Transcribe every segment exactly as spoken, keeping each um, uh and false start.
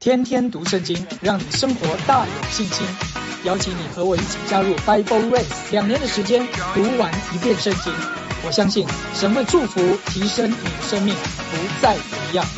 天天读圣经，让你生活大有信心。邀请你和我一起加入 Bible Race， 两年的时间读完一遍圣经。我相信神会祝福提升你的生命，不再一样。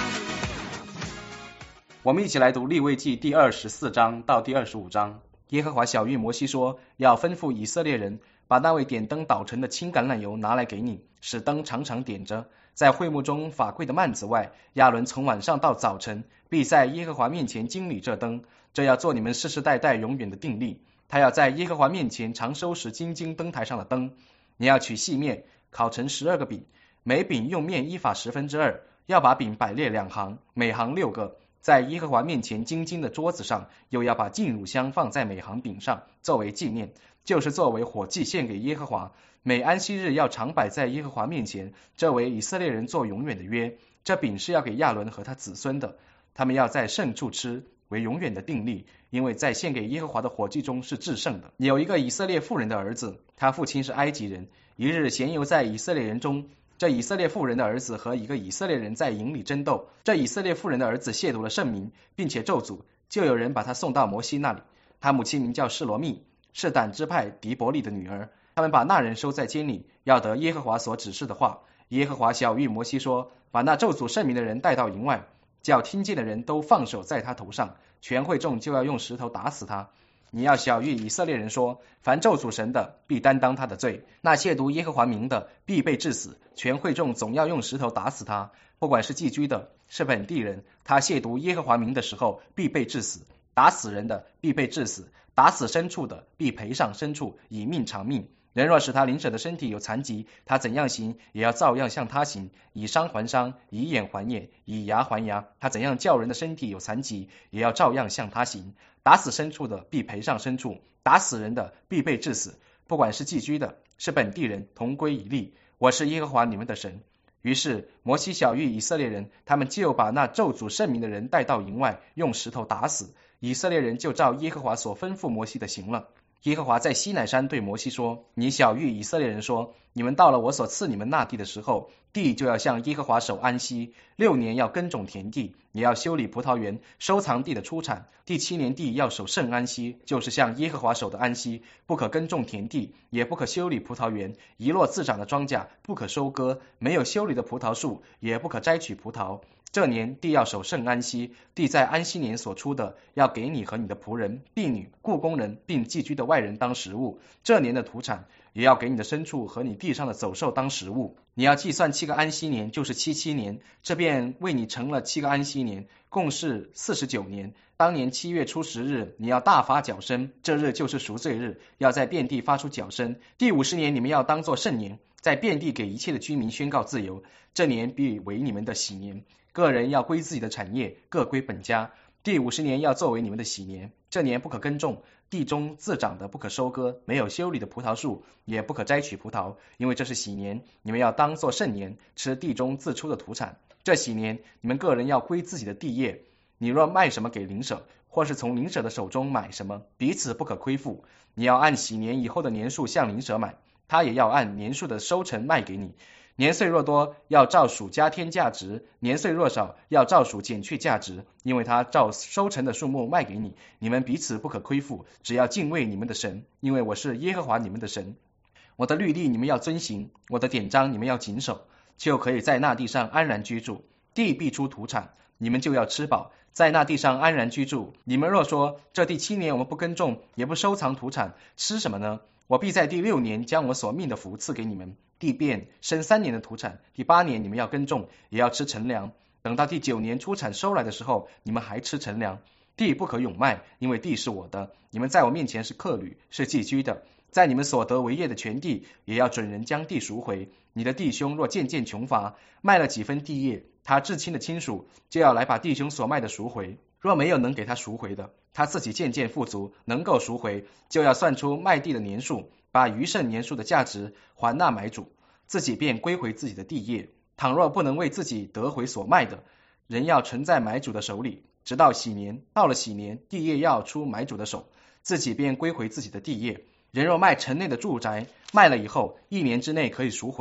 我们一起来读利未记第二十四章到第二十五章。耶和华晓谕摩西说，要吩咐以色列人，把那位点灯捣成的青橄榄油拿来给你，使灯常常点着。在会幕中法柜的幔子外，亚伦从晚上到早晨，必在耶和华面前经理这灯，这要做你们世世代代永远的定例。他要在耶和华面前常收拾金金灯台上的灯。你要取细面，烤成十二个饼，每饼用面一法十分之二，要把饼摆列两行，每行六个。在耶和华面前金金的桌子上，又要把净乳香放在每行饼上，作为纪念，就是作为火祭献给耶和华。每安息日要常摆在耶和华面前，这为以色列人做永远的约。这饼是要给亚伦和他子孙的，他们要在圣处吃，为永远的定例，因为在献给耶和华的火祭中是至圣的。有一个以色列妇人的儿子，他父亲是埃及人，一日闲游在以色列人中，这以色列妇人的儿子和一个以色列人在营里争斗，这以色列妇人的儿子亵渎了圣名，并且咒诅，就有人把他送到摩西那里。他母亲名叫示罗密，是但支派迪伯利的女儿。他们把那人收在监里，要得耶和华所指示的话。耶和华晓谕摩西说，把那咒诅圣名的人带到营外，叫听见的人都放手在他头上，全会众就要用石头打死他。你要晓谕以色列人说，凡咒诅神的，必担当他的罪；那亵渎耶和华名的，必被治死。全会众总要用石头打死他，不管是寄居的，是本地人，他亵渎耶和华名的时候，必被治死。打死人的，必被治死；打死牲畜的，必赔上牲畜，以命偿命。人若使他邻舍的身体有残疾，他怎样行，也要照样向他行，以伤还伤，以眼还眼，以牙还牙。他怎样叫人的身体有残疾，也要照样向他行。打死牲畜的，必赔上牲畜；打死人的，必被治死。不管是寄居的，是本地人，同归一例。我是耶和华你们的神。于是摩西晓谕以色列人，他们就把那咒诅圣名的人带到营外，用石头打死。以色列人就照耶和华所吩咐摩西的行了。耶和华在西乃山对摩西说，你晓谕以色列人说，你们到了我所赐你们那地的时候，地就要向耶和华守安息。六年要耕种田地，也要修理葡萄园，收藏地的出产。第七年地要守圣安息，就是向耶和华守的安息，不可耕种田地，也不可修理葡萄园，一落自长的庄稼不可收割，没有修理的葡萄树也不可摘取葡萄。这年地要守圣安息，地在安息年所出的，要给你和你的仆人、婢女、雇工人并寄居的外人当食物。这年的土产也要给你的牲畜和你地上的走兽当食物。你要计算七个安息年，就是七七年，这便为你成了七个安息年，共是四十九年。当年七月初十日，你要大发绞声，这日就是赎罪日，要在遍地发出绞声。第五十年，你们要当作圣年，在遍地给一切的居民宣告自由。这年必为你们的喜年，个人要归自己的产业，各归本家。第五十年要作为你们的喜年，这年不可耕种，地中自长的不可收割，没有修理的葡萄树也不可摘取葡萄，因为这是喜年，你们要当作圣年，吃地中自出的土产。这喜年，你们个人要归自己的地业。你若卖什么给邻舍，或是从邻舍的手中买什么，彼此不可亏负。你要按喜年以后的年数向邻舍买，他也要按年数的收成卖给你。年岁若多，要照数加添价值；年岁若少，要照数减去价值，因为他照收成的数目卖给你。你们彼此不可亏负，只要敬畏你们的神，因为我是耶和华你们的神。我的律例你们要遵行，我的典章你们要谨守，就可以在那地上安然居住。地必出土产，你们就要吃饱，在那地上安然居住。你们若说，这第七年我们不耕种，也不收藏土产，吃什么呢？我必在第六年将我所命的福赐给你们，地便生三年的土产。第八年你们要耕种，也要吃陈粮。等到第九年出产收来的时候，你们还吃陈粮。地不可永卖，因为地是我的，你们在我面前是客旅，是寄居的。在你们所得为业的全地，也要准人将地赎回。你的弟兄若渐渐穷乏，卖了几分地业，他至亲的亲属就要来把弟兄所卖的赎回。若没有能给他赎回的，他自己渐渐富足，能够赎回，就要算出卖地的年数，把余剩年数的价值还那买主，自己便归回自己的地业。倘若不能为自己得回所卖的，人要存在买主的手里，直到喜年。到了喜年，地业要出买主的手，自己便归回自己的地业。人若卖城内的住宅，卖了以后一年之内可以赎回，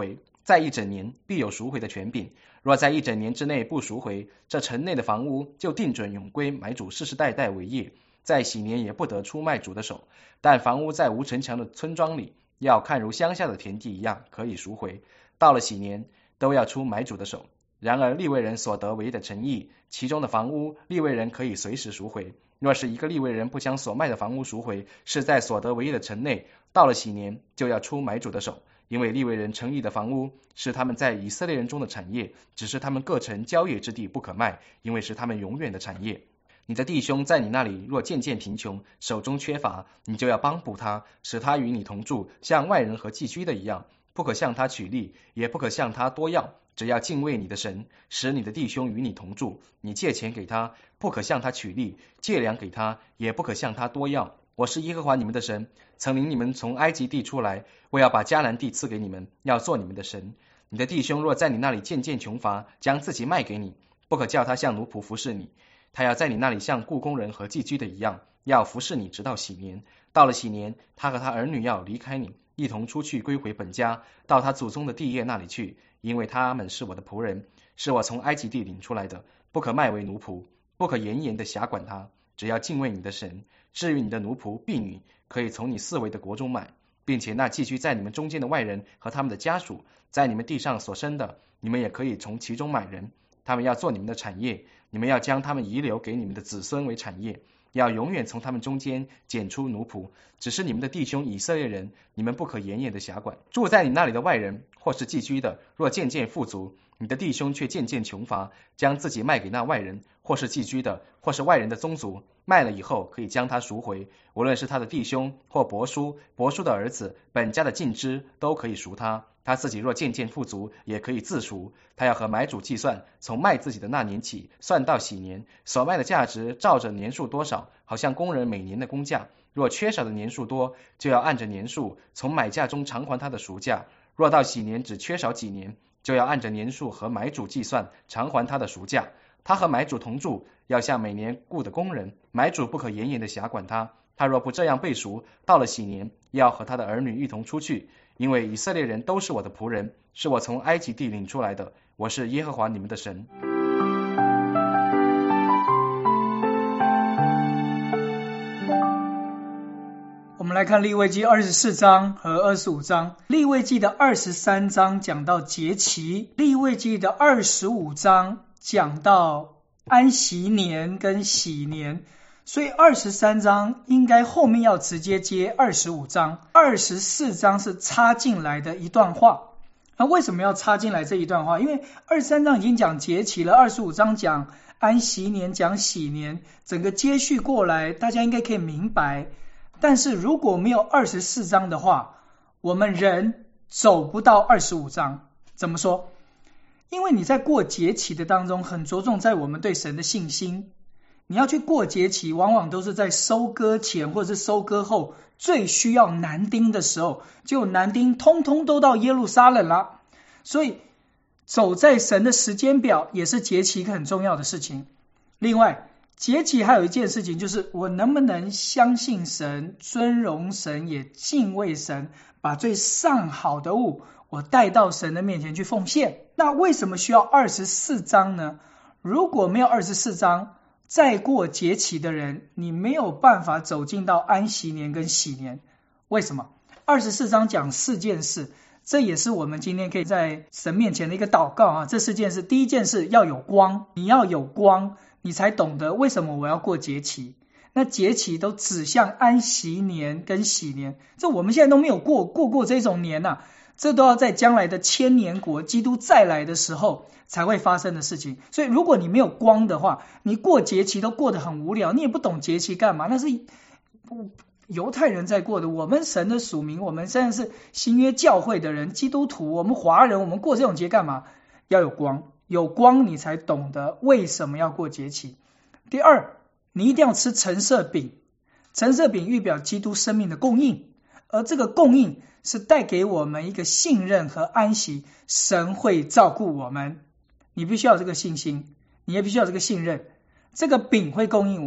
在一整年必有赎回的权柄。若在一整年之内不赎回，这城内的房屋就定准永归买主世世代代为业，在喜年也不得出卖主的手。但房屋在无城墙的村庄里，要看如乡下的田地一样，可以赎回。到了喜年，都要出买主的手。然而利未人所得为的城邑，其中的房屋，利未人可以随时赎回。若是一个利未人不将所卖的房屋赎回，是在所得为业的城内，到了喜年就要出买主的手。因为利未人城邑的房屋是他们在以色列人中的产业，只是他们各城郊野之地不可卖，因为是他们永远的产业。你的弟兄在你那里若渐渐贫穷，手中缺乏，你就要帮补他，使他与你同住，像外人和寄居的一样，不可向他取利，也不可向他多要，只要敬畏你的神，使你的弟兄与你同住。你借钱给他，不可向他取利，借粮给他，也不可向他多要。我是耶和华你们的神，曾领你们从埃及地出来，我要把迦南地赐给你们，要做你们的神。你的弟兄若在你那里渐渐穷乏，将自己卖给你，不可叫他像奴仆服侍你，他要在你那里像雇工人和寄居的一样，要服侍你直到喜年。到了喜年，他和他儿女要离开你，一同出去归回本家，到他祖宗的地业那里去，因为他们是我的仆人，是我从埃及地领出来的，不可卖为奴仆，不可严严的辖管他，只要敬畏你的神。至于你的奴仆婢女，可以从你四围的国中买，并且那寄居在你们中间的外人和他们的家属，在你们地上所生的，你们也可以从其中买人，他们要做你们的产业，你们要将他们遗留给你们的子孙为产业，要永远从他们中间拣出奴仆。只是你们的弟兄以色列人，你们不可严严的辖管。住在你那里的外人或是寄居的，若渐渐富足，你的弟兄却渐渐穷乏，将自己卖给那外人或是寄居的或是外人的宗族，卖了以后可以将他赎回，无论是他的弟兄或伯叔、伯叔的儿子，本家的近支都可以赎他。他自己若渐渐富足，也可以自赎。他要和买主计算，从卖自己的那年起，算到喜年，所卖的价值照着年数多少，好像工人每年的工价。若缺少的年数多，就要按着年数从买价中偿还他的赎价。若到喜年只缺少几年，就要按着年数和买主计算，偿还他的赎价。他和买主同住，要像每年雇的工人，买主不可严严的辖管他。他若不这样被赎，到了喜年，要和他的儿女一同出去，因为以色列人都是我的仆人，是我从埃及地领出来的，我是耶和华你们的神。 我们来看利未记二十四章和二十五章。利未记的二十三章讲到节期，利未记的二十五章讲到安息年跟喜年，所以二十三章应该后面要直接接二十五章，二十四章是插进来的一段话。那为什么要插进来这一段话？因为二十三章已经讲节期了，二十五章讲安息年讲喜年，整个接续过来大家应该可以明白。但是如果没有二十四章的话，我们人走不到二十五章。怎么说？因为你在过节期的当中很着重在我们对神的信心，你要去过节期往往都是在收割前或者是收割后最需要男丁的时候，就男丁通通都到耶路撒冷了，所以走在神的时间表也是节期一个很重要的事情。另外节期还有一件事情，就是我能不能相信神，尊荣神，也敬畏神，把最上好的物我带到神的面前去奉献。那为什么需要二十四章呢？如果没有二十四章，再过节期的人，你没有办法走进到安息年跟喜年。为什么？二十四章讲四件事，这也是我们今天可以在神面前的一个祷告啊。这四件事，第一件事要有光，你要有光，你才懂得为什么我要过节期。那节期都指向安息年跟喜年，这我们现在都没有过过过这种年啊，这都要在将来的千年国基督再来的时候才会发生的事情。所以如果你没有光的话，你过节期都过得很无聊，你也不懂节期干嘛，那是犹太人在过的。我们神的属民，我们现在是新约教会的人，基督徒，我们华人，我们过这种节干嘛？要有光，有光你才懂得为什么要过节期。第二，你一定要吃陈设饼，陈设饼预表基督生命的供应，而这个供应是带给我们一个信任和安息，神会照顾我们。你必须要有这个信心，你也必须要有这个信任，这个饼会供应我们，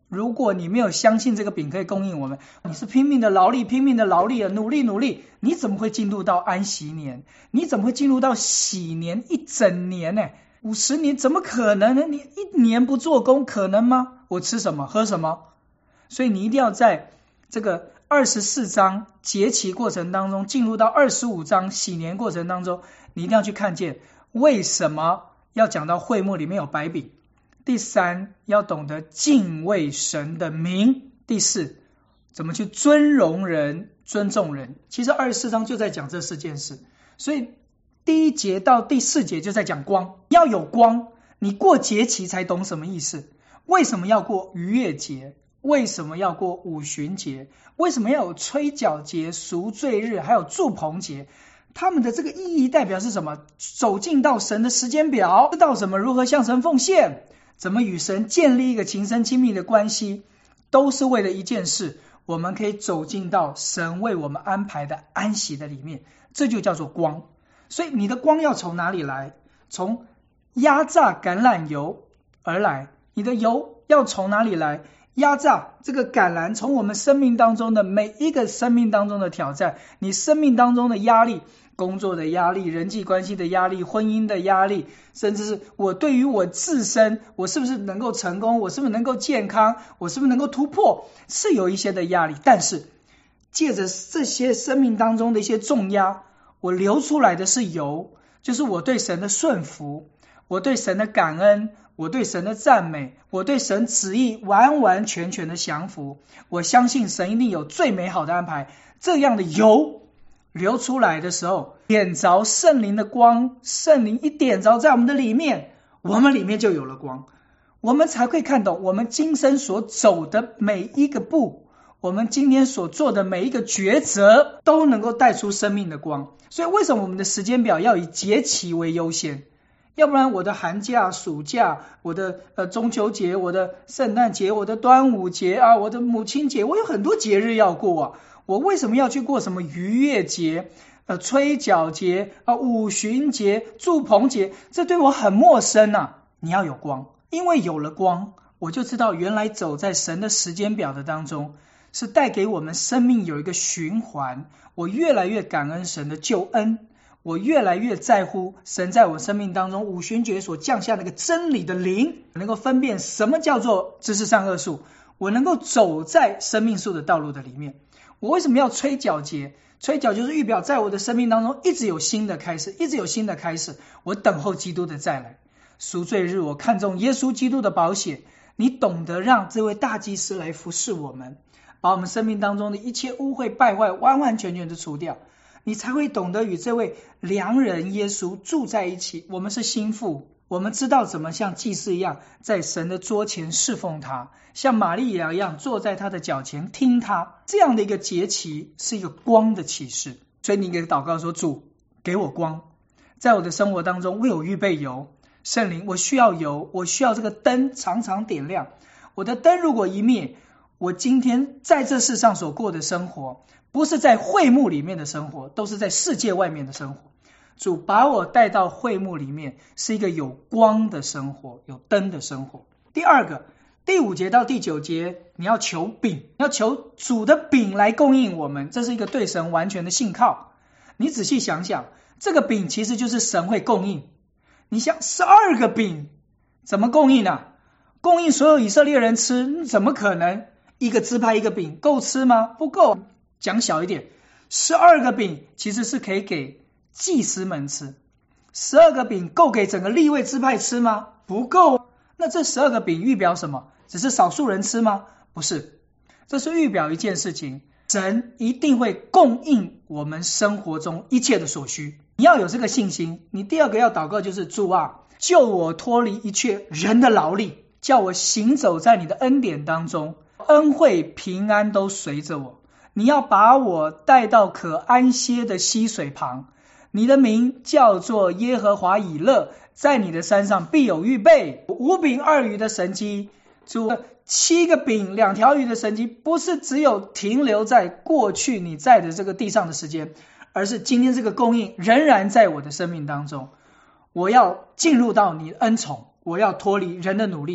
如果你没有相信这个饼可以供应我们，你是拼命的劳力拼命的劳力啊，努力努力，你怎么会进入到安息年？你怎么会进入到喜年一整年呢？五十年怎么可能呢？你一年不做工可能吗？我吃什么喝什么？所以你一定要在这个二十四章节期过程当中，进入到二十五章喜年过程当中，你一定要去看见为什么要讲到会幕里面有白饼。第三，要懂得敬畏神的名。第四，怎么去尊荣人尊重人。其实二十四章就在讲这四件事，所以第一节到第四节就在讲光，要有光，你过节期才懂什么意思。为什么要过逾越节？为什么要过五旬节？为什么要有吹角节、赎罪日还有住棚节？他们的这个意义代表是什么？走进到神的时间表，知道什么如何向神奉献，怎么与神建立一个情深亲密的关系，都是为了一件事，我们可以走进到神为我们安排的安息的里面，这就叫做光。所以你的光要从哪里来？从压榨橄榄油而来。你的油要从哪里来？压榨这个橄榄，从我们生命当中的每一个生命当中的挑战，你生命当中的压力，工作的压力，人际关系的压力，婚姻的压力，甚至是我对于我自身，我是不是能够成功，我是不是能够健康，我是不是能够突破，是有一些的压力。但是借着这些生命当中的一些重压，我流出来的是油，就是我对神的顺服，我对神的感恩，我对神的赞美，我对神旨意完完全全的降服。我相信神一定有最美好的安排。这样的油流出来的时候，点着圣灵的光，圣灵一点着在我们的里面，我们里面就有了光，我们才会看懂我们今生所走的每一个步，我们今天所做的每一个抉择，都能够带出生命的光。所以为什么我们的时间表要以节期为优先？要不然我的寒假、暑假，我的呃中秋节，我的圣诞节，我的端午节啊，我的母亲节，我有很多节日要过啊。我为什么要去过什么逾越节、呃吹角节啊、五旬节、住棚节？这对我很陌生啊。你要有光，因为有了光，我就知道原来走在神的时间表的当中，是带给我们生命有一个循环。我越来越感恩神的救恩。我越来越在乎神在我生命当中五旬节所降下那个真理的灵，能够分辨什么叫做知识善恶树，我能够走在生命树的道路的里面。我为什么要吹角节？吹角就是预表在我的生命当中一直有新的开始，一直有新的开始，我等候基督的再来。赎罪日，我看重耶稣基督的宝血，你懂得让这位大祭司来服侍我们，把我们生命当中的一切污秽败坏完完全全的除掉，你才会懂得与这位良人耶稣住在一起。我们是心腹，我们知道怎么像祭司一样在神的桌前侍奉他，像玛利亚一样坐在他的脚前听他。这样的一个节期是一个光的启示。所以你给祷告说，主给我光，在我的生活当中为我预备油。圣灵，我需要油，我需要这个灯常常点亮。我的灯如果一灭，我今天在这世上所过的生活，不是在会幕里面的生活，都是在世界外面的生活。主把我带到会幕里面，是一个有光的生活，有灯的生活。第二个，第五节到第九节，你要求饼，要求主的饼来供应我们，这是一个对神完全的信靠。你仔细想想，这个饼其实就是神会供应。你想十二个饼怎么供应呢、啊？供应所有以色列人吃，怎么可能？一个支派一个饼够吃吗？不够。讲小一点，十二个饼其实是可以给祭司们吃。十二个饼够给整个利未支派吃吗？不够。那这十二个饼预表什么？只是少数人吃吗？不是，这是预表一件事情，神一定会供应我们生活中一切的所需。你要有这个信心。你第二个要祷告就是主啊，救我脱离一切人的劳力，叫我行走在你的恩典当中，恩惠平安都随着我。你要把我带到可安歇的溪水旁，你的名叫做耶和华以勒，在你的山上必有预备。五饼二鱼的神迹，主，七个饼两条鱼的神迹，不是只有停留在过去你在的这个地上的时间，而是今天这个供应仍然在我的生命当中。我要进入到你的恩宠，我要脱离人的努力，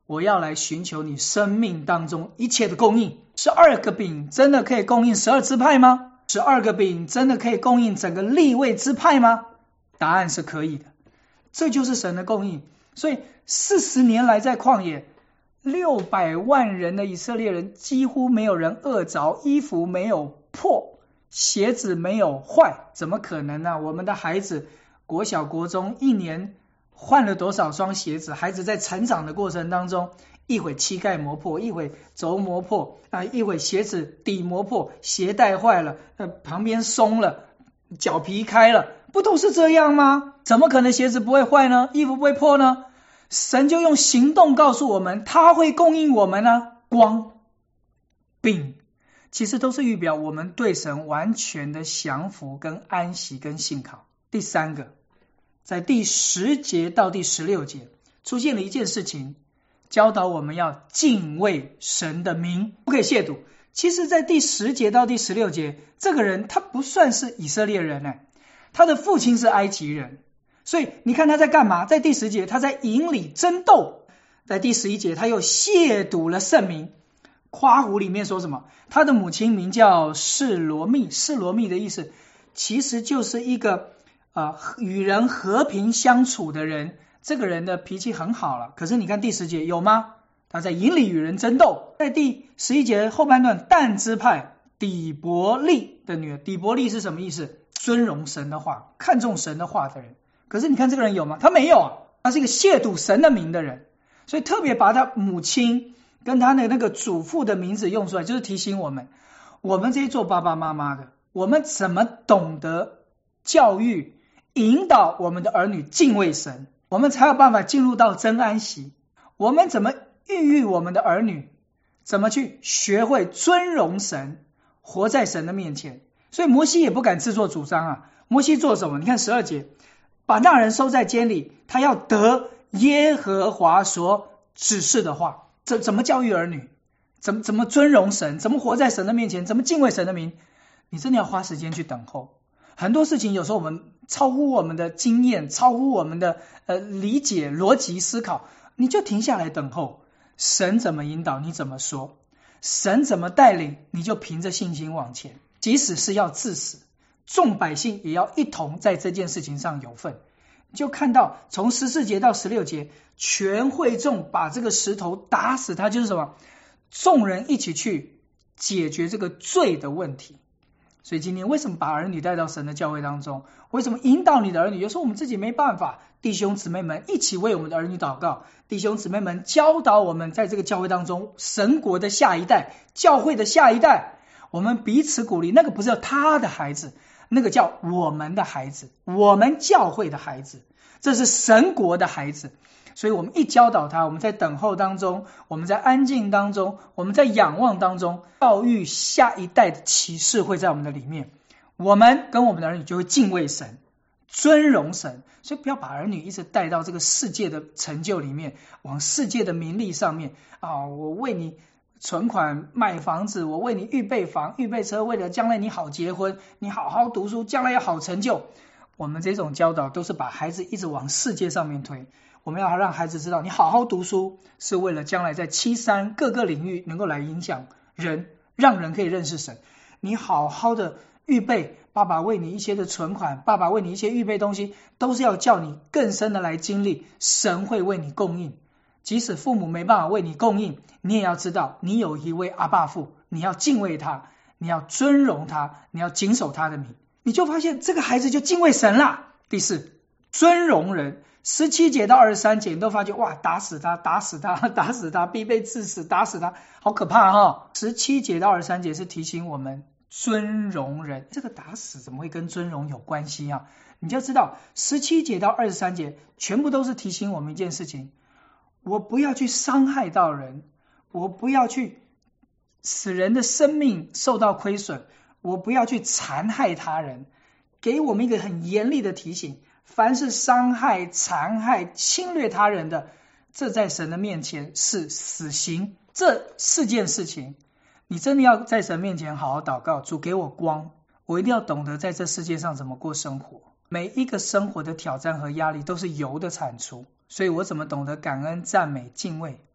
我要来寻求你生命当中一切的供应。十二个饼真的可以供应十二支派吗？十二个饼真的可以供应整个利未支派吗？答案是可以的，这就是神的供应。所以四十年来在旷野，六百万人的以色列人几乎没有人饿着，衣服没有破，鞋子没有坏，怎么可能呢？我们的孩子国小国中一年换了多少双鞋子？孩子在成长的过程当中，一会膝盖磨破，一会肘磨破啊，一会鞋子底磨破，鞋带坏了，呃，旁边松了，脚皮开了，不都是这样吗？怎么可能鞋子不会坏呢？衣服不会破呢？神就用行动告诉我们，他会供应我们呢。光、饼，其实都是预表我们对神完全的降服、跟安息、跟信靠。第三个，在第十节到第十六节出现了一件事情，教导我们要敬畏神的名，不可以亵渎。其实在第十节到第十六节，这个人他不算是以色列人，他的父亲是埃及人，所以你看他在干嘛？在第十节他在营里争斗，在第十一节他又亵渎了圣名。夸胡里面说什么？他的母亲名叫示罗密，示罗密的意思其实就是一个呃与人和平相处的人，这个人的脾气很好了。可是你看第十节有吗？他在营里与人争斗。在第十一节后半段，但支派底伯利的女儿，底伯利是什么意思？尊荣神的话，看重神的话的人。可是你看这个人有吗？他没有啊，他是一个亵渎神的名的人。所以特别把他母亲跟他的那个祖父的名字用出来，就是提醒我们，我们这些做爸爸妈妈的，我们怎么懂得教育引导我们的儿女敬畏神，我们才有办法进入到真安息。我们怎么孕育我们的儿女，怎么去学会尊荣神，活在神的面前。所以摩西也不敢自作主张啊。摩西做什么？你看十二节，把那人收在监里，他要得耶和华所指示的话。怎怎么教育儿女？怎么怎么尊荣神？怎么活在神的面前？怎么敬畏神的名？你真的要花时间去等候。很多事情有时候我们超乎我们的经验，超乎我们的呃理解、逻辑思考，你就停下来等候。神怎么引导你怎么说，神怎么带领你就凭着信心往前。即使是要致死，众百姓也要一同在这件事情上有份。就看到从十四节到十六节，全会众把这个石头打死他，就是什么？众人一起去解决这个罪的问题。所以今天为什么把儿女带到神的教会当中？为什么引导你的儿女？有时候我们自己没办法，弟兄姊妹们一起为我们的儿女祷告，弟兄姊妹们教导我们在这个教会当中神国的下一代，教会的下一代，我们彼此鼓励。那个不是他的孩子，那个叫我们的孩子，我们教会的孩子，这是神国的孩子。所以我们一教导他，我们在等候当中，我们在安静当中，我们在仰望当中，教育下一代的启示会在我们的里面。我们跟我们的儿女就会敬畏神，尊荣神。所以不要把儿女一直带到这个世界的成就里面，往世界的名利上面啊！我为你存款买房子，我为你预备房预备车，为了将来你好结婚，你好好读书，将来有好成就。我们这种教导都是把孩子一直往世界上面推。我们要让孩子知道，你好好读书是为了将来在七三各个领域能够来影响人，让人可以认识神。你好好的预备，爸爸为你一些的存款，爸爸为你一些预备东西，都是要叫你更深的来经历神会为你供应。即使父母没办法为你供应，你也要知道你有一位阿爸父，你要敬畏他，你要尊荣他，你要谨守他的名，你就发现这个孩子就敬畏神了。第四，尊荣人。十七节到二十三节，你都发觉哇，打死他，打死他，打死他，必被致死，打死他，好可怕哈、哦！十七节到二十三节是提醒我们尊荣人，这个打死怎么会跟尊荣有关系啊？你就知道十七节到二十三节全部都是提醒我们一件事情：我不要去伤害到人，我不要去使人的生命受到亏损，我不要去残害他人，给我们一个很严厉的提醒。凡是伤害、残害、侵略他人的，这在神的面前是死刑。这四件事情，你真的要在神面前好好祷告，主给我光，我一定要懂得在这世界上怎么过生活。每一个生活的挑战和压力都是油的产出，所以我怎么懂得感恩、赞美、敬畏？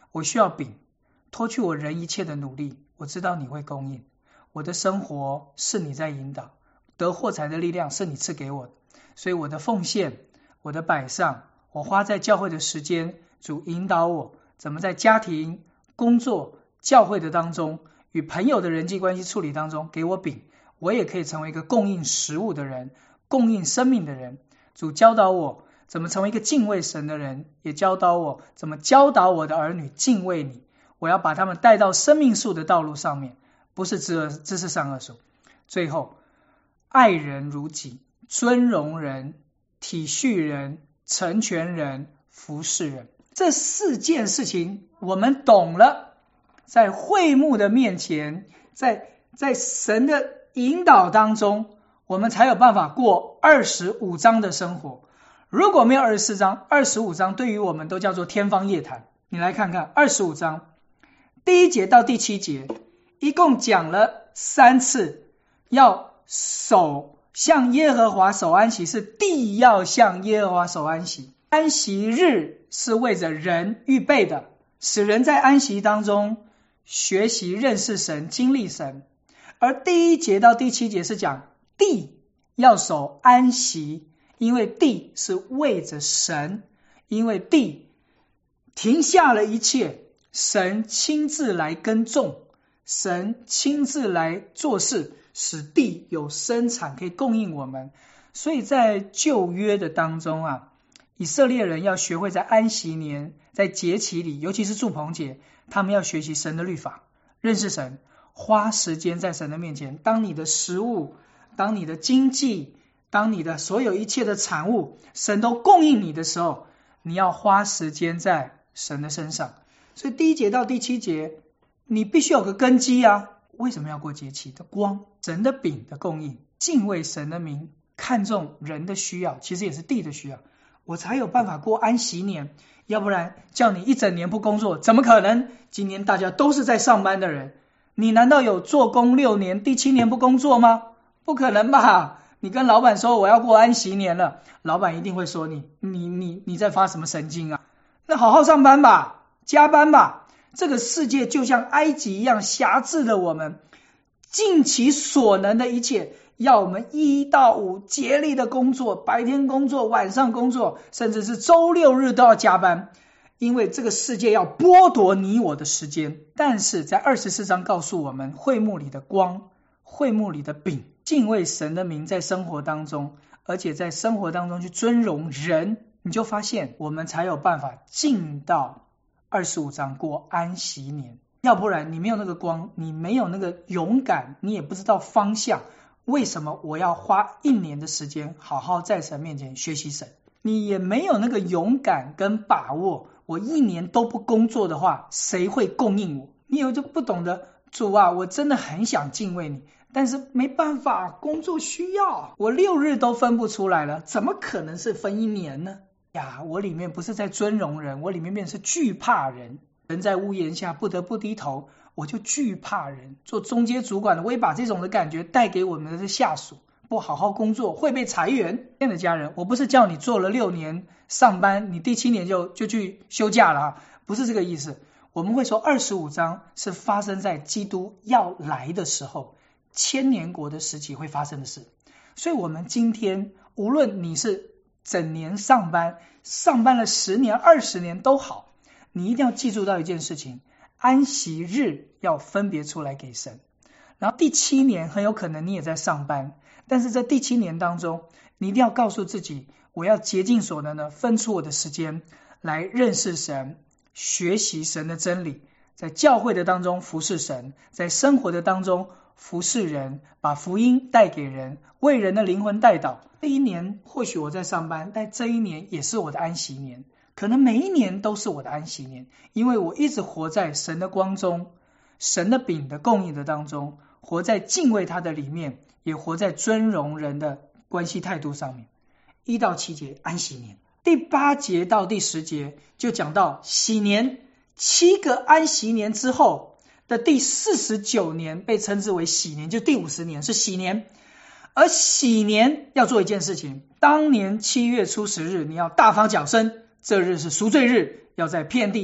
我需要饼，脱去我人一切的努力，我知道你会供应。我的生活是你在引导，得获财的力量是你赐给我的，所以我的奉献，我的摆上，我花在教会的时间，主引导我怎么在家庭、工作、教会的当中，与朋友的人际关系处理当中给我饼，我也可以成为一个供应食物的人，供应生命的人。主教导我怎么成为一个敬畏神的人，也教导我怎么教导我的儿女敬畏你。我要把他们带到生命树的道路上面，不是知知识上恶树。最后，爱人如己，尊荣人，体恤人，成全人，服侍人。这四件事情我们懂了，在会幕的面前，在在神的引导当中，我们才有办法过二十五章的生活。如果没有二十四章，二十五章对于我们都叫做天方夜谭。你来看看二十五章第一节到第七节，一共讲了三次，要守向耶和华守安息，是地要向耶和华守安息。安息日是为着人预备的，使人在安息当中学习认识神，经历神。而第一节到第七节是讲地要守安息，因为地是为着神，因为地停下了一切，神亲自来耕种，神亲自来做事，使地有生产可以供应我们。所以在旧约的当中啊，以色列人要学会在安息年，在节期里，尤其是住棚节，他们要学习神的律法，认识神，花时间在神的面前。当你的食物，当你的经济，当你的所有一切的产物，神都供应你的时候，你要花时间在神的身上。所以第一节到第七节，你必须有个根基啊。为什么要过节期的光？神的饼的供应，敬畏神的名，看重人的需要，其实也是地的需要，我才有办法过安息年。要不然叫你一整年不工作，怎么可能？今年大家都是在上班的人，你难道有做工六年，第七年不工作吗？不可能吧？你跟老板说我要过安息年了，老板一定会说你你你你在发什么神经啊？那好好上班吧，加班吧。这个世界就像埃及一样辖制了我们，尽其所能的一切，要我们一到五竭力的工作，白天工作，晚上工作，甚至是周六日都要加班，因为这个世界要剥夺你我的时间。但是在二十四章告诉我们，会幕里的光，会幕里的饼，敬畏神的名在生活当中，而且在生活当中去尊荣人，你就发现我们才有办法进到二十五章过安息年。要不然你没有那个光，你没有那个勇敢，你也不知道方向。为什么我要花一年的时间好好在神面前学习神？你也没有那个勇敢跟把握，我一年都不工作的话，谁会供应我？你有就不懂得，主啊，我真的很想敬畏你，但是没办法，工作需要，我六日都分不出来了，怎么可能是分一年呢？呀，我里面不是在尊荣人，我里面变成是惧怕人。人在屋檐下不得不低头，我就惧怕人。做中阶主管的，我也把这种的感觉带给我们的下属，不好好工作会被裁员。亲爱的家人，我不是叫你做了六年上班，你第七年就就去休假了啊，不是这个意思。我们会说二十五章是发生在基督要来的时候，千年国的时期会发生的事。所以我们今天无论你是整年上班，上班了十年二十年都好，你一定要记住到一件事情，安息日要分别出来给神。然后第七年很有可能你也在上班，但是在第七年当中，你一定要告诉自己，我要竭尽所能的分出我的时间来认识神，学习神的真理，在教会的当中服侍神，在生活的当中服侍人，把福音带给人，为人的灵魂带导。这一年或许我在上班，但这一年也是我的安息年，可能每一年都是我的安息年，因为我一直活在神的光中，神的饼的供应的当中，活在敬畏他的里面，也活在尊荣人的关系态度上面。一到七节安息年，第八节到第十节就讲到喜年，七个安息年之后的第四十九年被称之为喜年，就第五十年是喜年。而喜年要做一件事情，当年七月初十日你要大发脚声，这日是赎罪日，要在遍地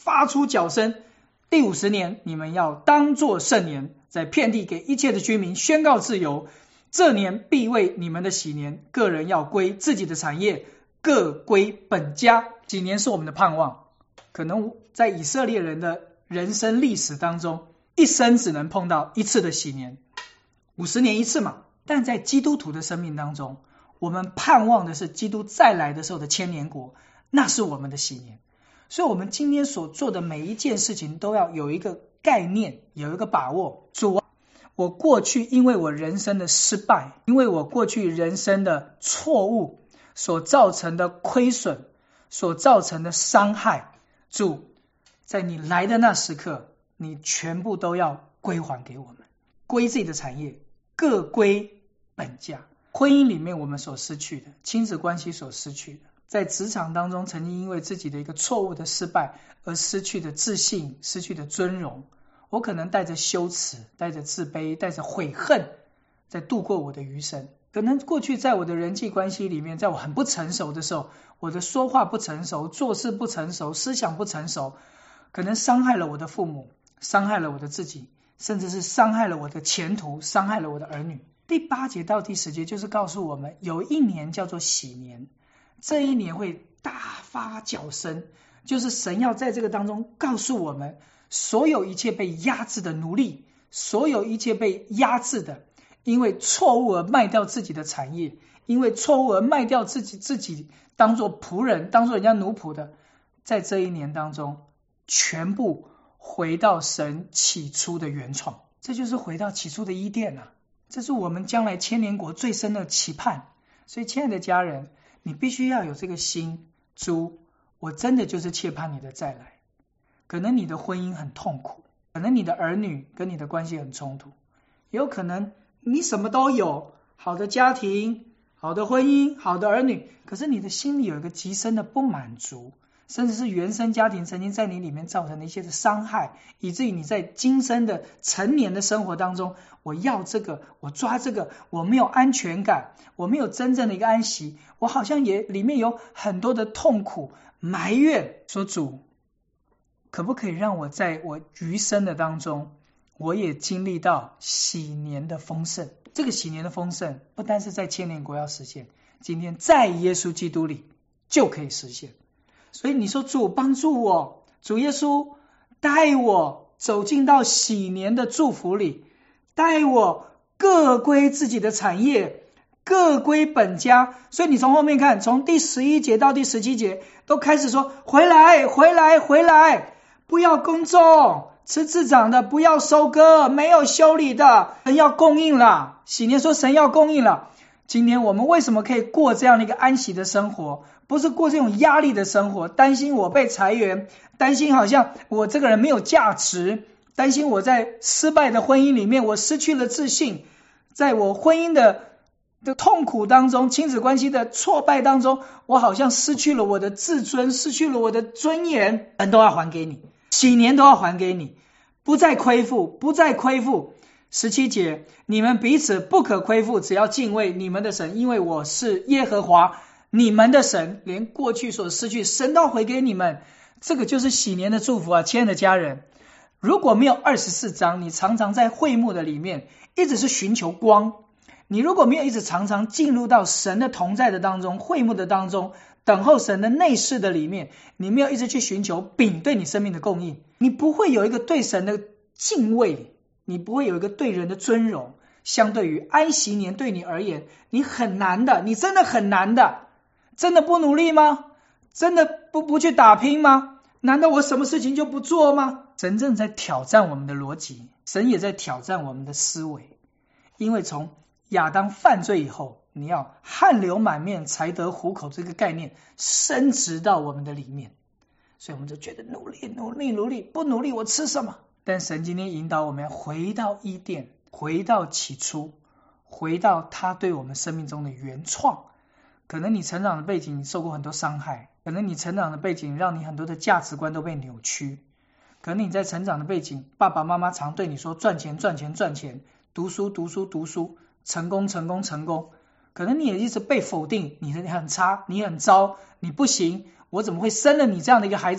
发出角声，第五十年你们要当作圣年，在遍地给一切的居民宣告自由，这年必为你们的喜年，个人要归自己的产业，各归本家。喜年是我们的盼望，可能在以色列人的人生历史当中，一生只能碰到一次的喜年，五十年一次嘛。但在基督徒的生命当中，我们盼望的是基督再来的时候的千年国，那是我们的喜年。所以我们今天所做的每一件事情都要有一个概念，有一个把握。主啊，我过去因为我人生的失败，因为我过去人生的错误所造成的亏损，所造成的伤害，主，在你来的那时刻，你全部都要归还给我们，归自己的产业，各归本家。婚姻里面我们所失去的，亲子关系所失去的，在职场当中曾经因为自己的一个错误的失败而失去的自信，失去的尊荣，我可能带着羞耻，带着自卑，带着悔恨在度过我的余生。可能过去在我的人际关系里面，在我很不成熟的时候，我的说话不成熟，做事不成熟，思想不成熟，可能伤害了我的父母，伤害了我的自己，甚至是伤害了我的前途，伤害了我的儿女。第八节到第十节就是告诉我们，有一年叫做喜年，这一年会大发角声，就是神要在这个当中告诉我们，所有一切被压制的奴隶，所有一切被压制的，因为错误而卖掉自己的产业，因为错误而卖掉自己自己当作仆人，当作人家奴仆的，在这一年当中全部回到神起初的原创。这就是回到起初的伊甸啊，这是我们将来千年国最深的期盼。所以亲爱的家人，你必须要有这个心，主，我真的就是切盼你的再来。可能你的婚姻很痛苦，可能你的儿女跟你的关系很冲突，也有可能你什么都有，好的家庭，好的婚姻，好的儿女，可是你的心里有一个极深的不满足，甚至是原生家庭曾经在你里面造成的一些的伤害，以至于你在今生的成年的生活当中，我要这个，我抓这个，我没有安全感，我没有真正的一个安息，我好像也里面有很多的痛苦埋怨。说主，可不可以让我在我余生的当中，我也经历到喜年的丰盛。这个喜年的丰盛不单是在千年国要实现，今天在耶稣基督里就可以实现。所以你说主帮助我，主耶稣带我走进到喜年的祝福里，带我各归自己的产业，各归本家。所以你从后面看，从第十一节到第十七节都开始说，回来回来回来，不要耕种，吃自长的不要收割，没有修理的神要供应了。喜年说神要供应了。今天我们为什么可以过这样的一个安息的生活，不是过这种压力的生活，担心我被裁员，担心好像我这个人没有价值，担心我在失败的婚姻里面我失去了自信，在我婚姻的的痛苦当中，亲子关系的挫败当中，我好像失去了我的自尊，失去了我的尊严。神都要还给你，喜年都要还给你，不再亏负，不再亏负。十七节，你们彼此不可亏负，只要敬畏你们的神，因为我是耶和华你们的神。连过去所失去神都要回给你们，这个就是喜年的祝福啊。亲爱的家人，如果没有二十四章，你常常在会幕的里面一直是寻求光，你如果没有一直常常进入到神的同在的当中，会幕的当中，等候神的内室的里面，你没有一直去寻求饼对你生命的供应，你不会有一个对神的敬畏，你不会有一个对人的尊荣。相对于安息年对你而言，你很难的，你真的很难的。真的不努力吗？真的不不去打拼吗？难道我什么事情就不做吗？神正在挑战我们的逻辑，神也在挑战我们的思维。因为从亚当犯罪以后，你要汗流满面才得糊口这个概念深植到我们的里面，所以我们就觉得努力努力努力，不努力我吃什么？但神今天引导我们回到伊甸，回到起初，回到他对我们生命中的原创。可能你成长的背景受过很多伤害，可能你成长的背景让你很多的价值观都被扭曲，可能你在成长的背景，爸爸妈妈常对你说赚钱赚钱赚钱，读书读书读书，成功成功成功，可能你也一直被否定，你很差，你很糟，你不行，我怎么会生了你这样的一个孩子？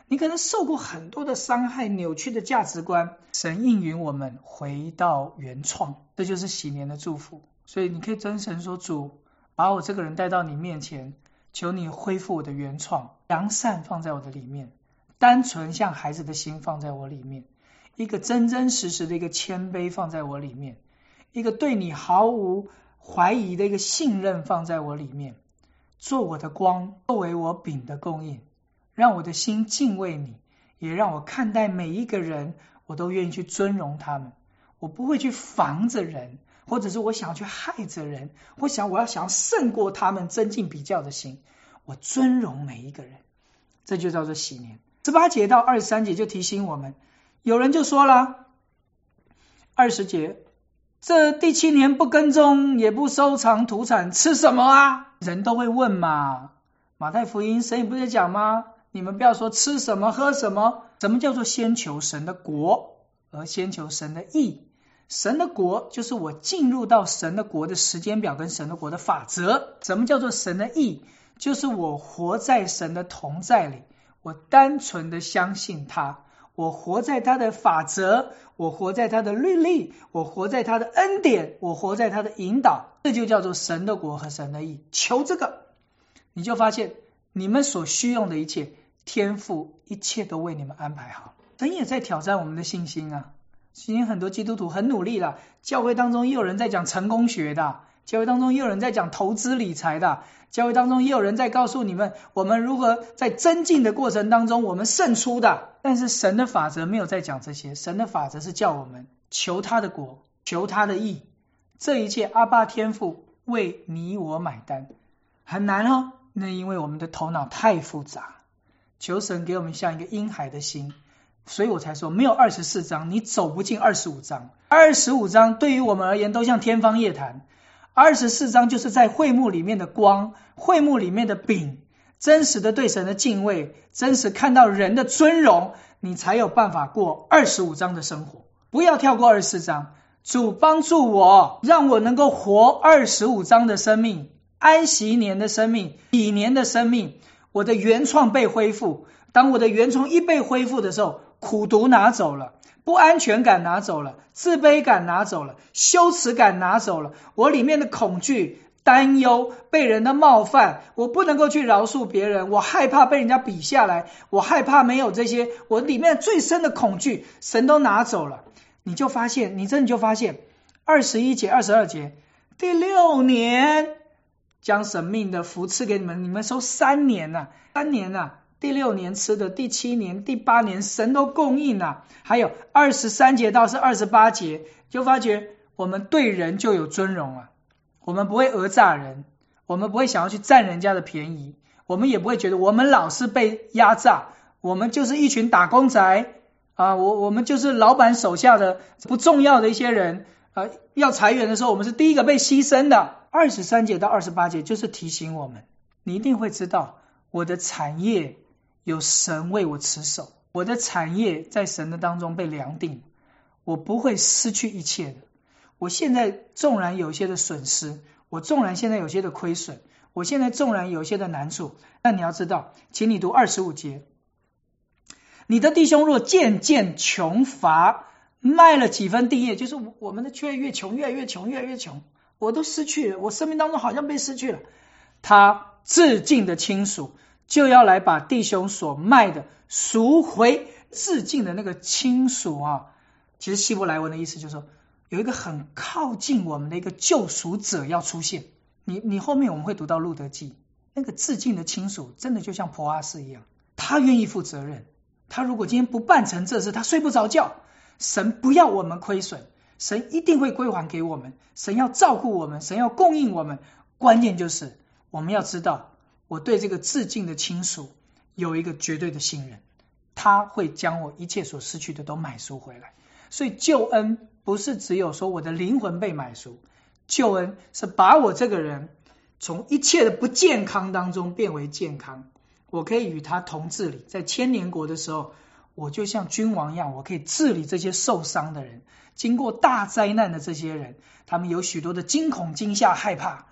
你可能受过很多的伤害，扭曲的价值观，神应允我们回到原创，这就是喜年的祝福。所以你可以真神说，主把我这个人带到你面前，求你恢复我的原创，良善放在我的里面，单纯像孩子的心放在我里面，一个真真实实的一个谦卑放在我里面，一个对你毫无怀疑的一个信任放在我里面，做我的光，作为我饼的供应，让我的心敬畏你，也让我看待每一个人，我都愿意去尊荣他们，我不会去防着人，或者是我想要去害着人，我想我要想要胜过他们，增进比较的心，我尊荣每一个人，这就叫做喜年。十八节到二十三节就提醒我们，有人就说了，二十节，这第七年不耕种也不收藏土产，吃什么啊？人都会问嘛，马太福音神也不是讲吗？你们不要说吃什么喝什么，什么叫做先求神的国，而先求神的义？神的国就是我进入到神的国的时间表跟神的国的法则。什么叫做神的义？就是我活在神的同在里，我单纯的相信他，我活在他的法则，我活在他的律例，我活在他的恩典，我活在他的引导，这就叫做神的国和神的义。求这个，你就发现你们所需用的一切，天父一切都为你们安排好。神也在挑战我们的信心啊。今天很多基督徒很努力了，教会当中也有人在讲成功学的，教会当中也有人在讲投资理财的，教会当中也有人在告诉你们我们如何在增进的过程当中我们胜出的。但是神的法则没有在讲这些，神的法则是叫我们求他的国，求他的义，这一切阿爸天父为你我买单。很难哦，那因为我们的头脑太复杂，求神给我们像一个婴孩的心。所以我才说没有二十四章你走不进二十五章，二十五章对于我们而言都像天方夜谭，二十四章就是在会幕里面的光，会幕里面的饼，真实的对神的敬畏，真实看到人的尊荣，你才有办法过二十五章的生活。不要跳过二十四章，主帮助我，让我能够活二十五章的生命，安息年的生命，喜年的生命，我的原创被恢复。当我的原创一被恢复的时候，苦毒拿走了，不安全感拿走了，自卑感拿走了，羞耻感拿走了，我里面的恐惧担忧被人的冒犯，我不能够去饶恕别人，我害怕被人家比下来，我害怕没有这些，我里面最深的恐惧神都拿走了。你就发现，你真的就发现二十一节二十二节，第六年将神命的福赐给你们，你们收三年啊，三年啊，第六年吃的，第七年第八年神都供应啊。还有二十三节到是二十八节，就发觉我们对人就有尊荣了，我们不会讹诈人，我们不会想要去占人家的便宜，我们也不会觉得我们老是被压榨，我们就是一群打工仔啊，我我们就是老板手下的不重要的一些人啊，要裁员的时候我们是第一个被牺牲的。二十三节到二十八节就是提醒我们，你一定会知道我的产业有神为我持守，我的产业在神的当中被量定，我不会失去一切的。我现在纵然有些的损失，我纵然现在有些的亏损，我现在纵然有些的难处，但你要知道，请你读二十五节，你的弟兄若渐渐穷乏，卖了几分地业，就是我们的却越穷，越来越穷，越来越穷，我都失去了，我生命当中好像被失去了，他至近的亲属就要来把弟兄所卖的赎回。至近的那个亲属啊，其实希伯来文的意思就是说，有一个很靠近我们的一个救赎者要出现。你你后面我们会读到路德记，那个至近的亲属真的就像波阿斯一样，他愿意负责任，他如果今天不办成这事，他睡不着觉。神不要我们亏损，神一定会归还给我们，神要照顾我们，神要供应我们。关键就是我们要知道，我对这个至近的亲属有一个绝对的信任，他会将我一切所失去的都买赎回来。所以救恩不是只有说我的灵魂被买赎，救恩是把我这个人从一切的不健康当中变为健康，我可以与他同治理。在千年国的时候，我就像君王一样，我可以治理这些受伤的人，经过大灾难的这些人，他们有许多的惊恐惊吓害怕，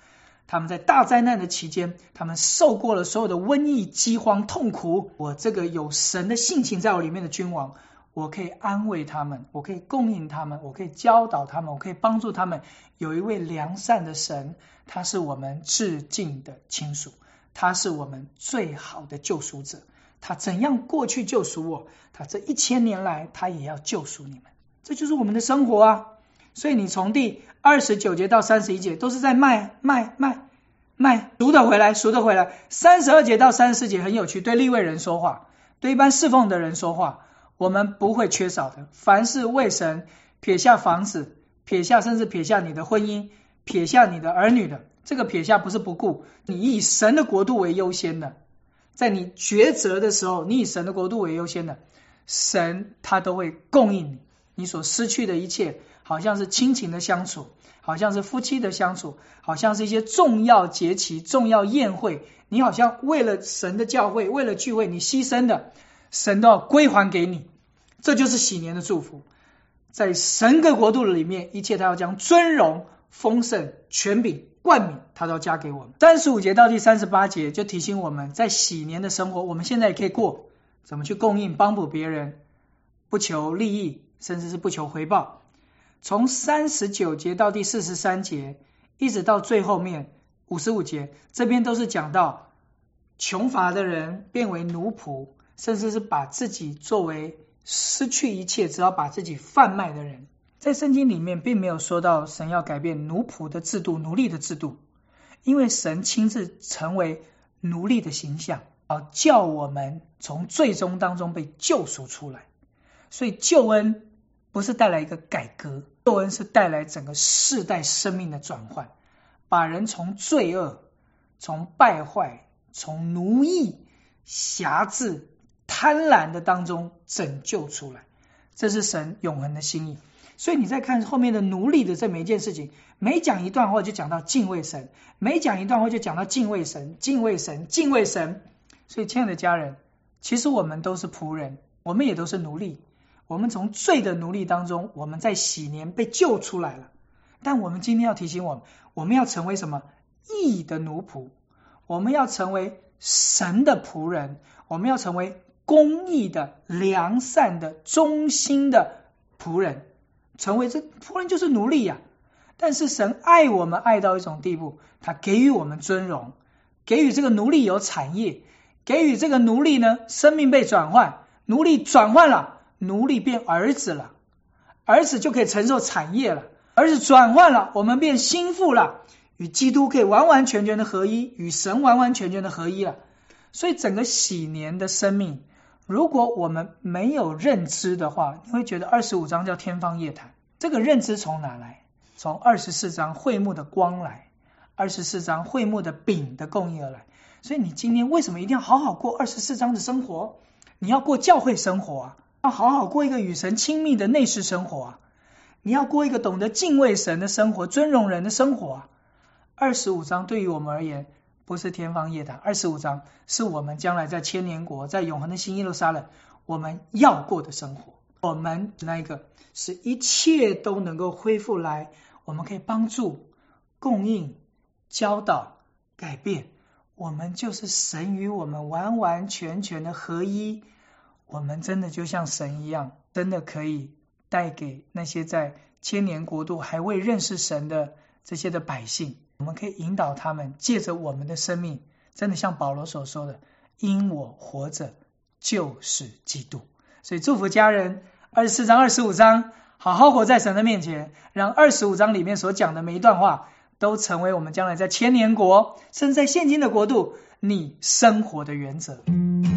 他们在大灾难的期间，他们受过了所有的瘟疫、饥荒、痛苦。我这个有神的性情在我里面的君王，我可以安慰他们，我可以供应他们，我可以教导他们，我可以帮助他们。有一位良善的神，他是我们至近的亲属，他是我们最好的救赎者。他怎样过去救赎我，他这一千年来他也要救赎你们。这就是我们的生活啊。所以你从第二十九节到三十一节都是在卖卖卖卖，赎得回来赎得回来。三十二节到三十四节很有趣，对利未人说话，对一般侍奉的人说话，我们不会缺少的。凡是为神撇下房子，撇下甚至撇下你的婚姻，撇下你的儿女的，这个撇下不是不顾，你以神的国度为优先的，在你抉择的时候，你以神的国度为优先的，神他都会供应你你所失去的一切，好像是亲情的相处，好像是夫妻的相处，好像是一些重要节期、重要宴会，你好像为了神的教会，为了聚会，你牺牲的，神都要归还给你。这就是喜年的祝福。在神的国度里面，一切他要将尊荣、丰盛、权柄、冠冕，他都要加给我们。三十五节到第三十八节就提醒我们，在喜年的生活，我们现在也可以过，怎么去供应、帮补别人，不求利益，甚至是不求回报。从三十九节到第四十三节，一直到最后面五十五节，这边都是讲到穷乏的人变为奴仆，甚至是把自己作为失去一切，只要把自己贩卖的人。在圣经里面并没有说到神要改变奴仆的制度、奴隶的制度，因为神亲自成为奴隶的形象，要叫我们从最终当中被救赎出来。所以救恩不是带来一个改革，救恩是带来整个世代生命的转换，把人从罪恶、从败坏、从奴役、辖制、贪婪的当中拯救出来。这是神永恒的心意。所以你再看后面的奴隶的这每一件事情，每讲一段话就讲到敬畏神，每讲一段话就讲到敬畏神，敬畏神，敬畏神。所以亲爱的家人，其实我们都是仆人，我们也都是奴隶，我们从罪的奴隶当中，我们在喜年被救出来了。但我们今天要提醒我们，我们要成为什么？义的奴仆，我们要成为神的仆人，我们要成为公义的、良善的、忠心的仆人。成为这仆人就是奴隶呀、啊，但是神爱我们爱到一种地步，他给予我们尊荣，给予这个奴隶有产业，给予这个奴隶呢生命被转换，奴隶转换了，奴隶变儿子了，儿子就可以承受产业了，儿子转换了，我们变心腹了，与基督可以完完全全的合一，与神完完全全的合一了。所以整个喜年的生命，如果我们没有认知的话，你会觉得二十五章叫天方夜谭。这个认知从哪来？从二十四章会幕的光来，二十四章会幕的饼的供应而来。所以你今天为什么一定要好好过二十四章的生活？你要过教会生活啊，要好好过一个与神亲密的内室生活啊，你要过一个懂得敬畏神的生活，尊荣人的生活啊。二十五章对于我们而言不是天方夜谭，二十五章是我们将来在千年国，在永恒的新耶路撒冷我们要过的生活。我们那一个使一切都能够恢复来，我们可以帮助、供应、教导、改变，我们就是神与我们完完全全的合一。我们真的就像神一样，真的可以带给那些在千年国度还未认识神的这些的百姓，我们可以引导他们，借着我们的生命，真的像保罗所说的，因我活着就是基督。所以祝福家人，二十四章二十五章好好活在神的面前，让二十五章里面所讲的每一段话都成为我们将来在千年国甚至在现今的国度你生活的原则。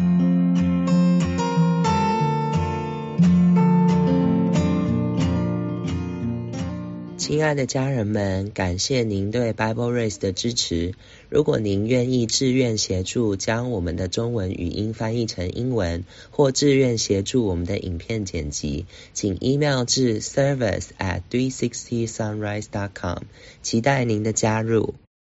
亲爱的家人们，感谢您对 Bible Race 的支持。如果您愿意志愿协助将我们的中文语音翻译成英文，或志愿协助我们的影片剪辑，请 email 至 service at three sixty sunrise dot com， 期待您的加入。